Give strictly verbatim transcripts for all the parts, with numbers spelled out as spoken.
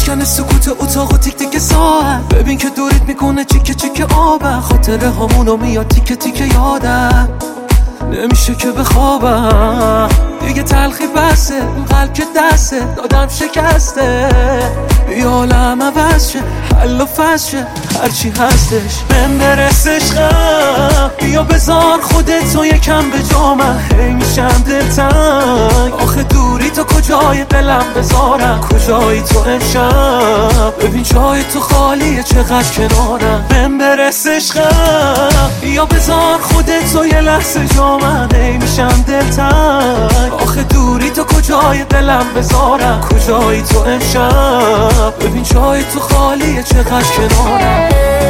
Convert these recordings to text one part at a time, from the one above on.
میکنه سکوت اتاق و تیک تیک ساعت. ببین که دورت میکنه چیکه چیکه آبم، خاطره هامونو میاد تیکه تیکه یادم، نمیشه که بخوابم دیگه. تلخی بسه اون قلب که دسته دادم شکسته، بیا عالم عوض شه، حل و فصل شه، هرچی هستش بهم برس عشقم. بیا بذار خودتو یکم به جا، من هی میشم دلتنگ. آخه دوری تو کجای دلم بذارم، کجایی تو امشب؟ ببین جای تو خالیه چقدر کنارم، بهم برس عشقم. بیا بذار خودتو یه لحظه جا، من هی میشم دلتنگ. آخه دوری تو کجای دلم بذارم، کجایی تو امشب؟ ببین جای تو خالیه چقدر کنارم.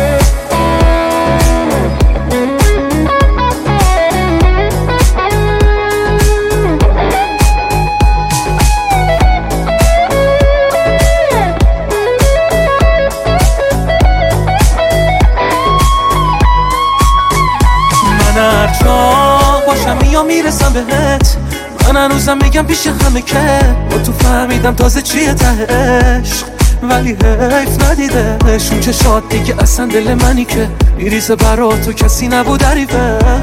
من هر جا باشم یا میرسم بهت، من هنوزم میگم پیش همه که با تو فهمیدم تازه چیه ته عشق، ولی حیف ندیدش اون چشات دیگه اصلا دل منی که میریزه برا تو کسی نبود حریفش.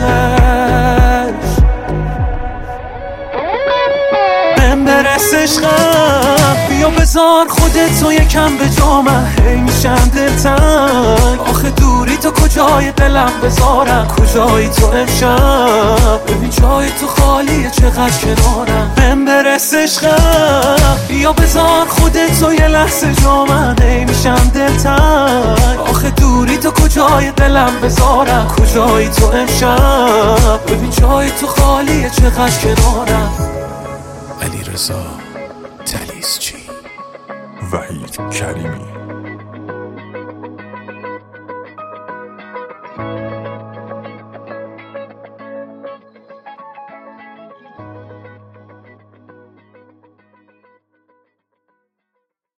بهم برس عشقم، بیا بذار خودتو یکم به جا، من هی میشم دلتنگ. آخه دوری تو کجای دلم بذارم، کجایی تو امشب؟ ببین جای تو خالیه چقدر کنارم، بهم برس عشقم. بیا بذار خودتو یه لحظه جا، من هی میشم دلتنگ. آخه دوری تو کجای دلم بذارم، کجایی تو امشب؟ ببین جای تو خالیه چقدر کنارم. علیرضا طلیسچی، وحید کریمی.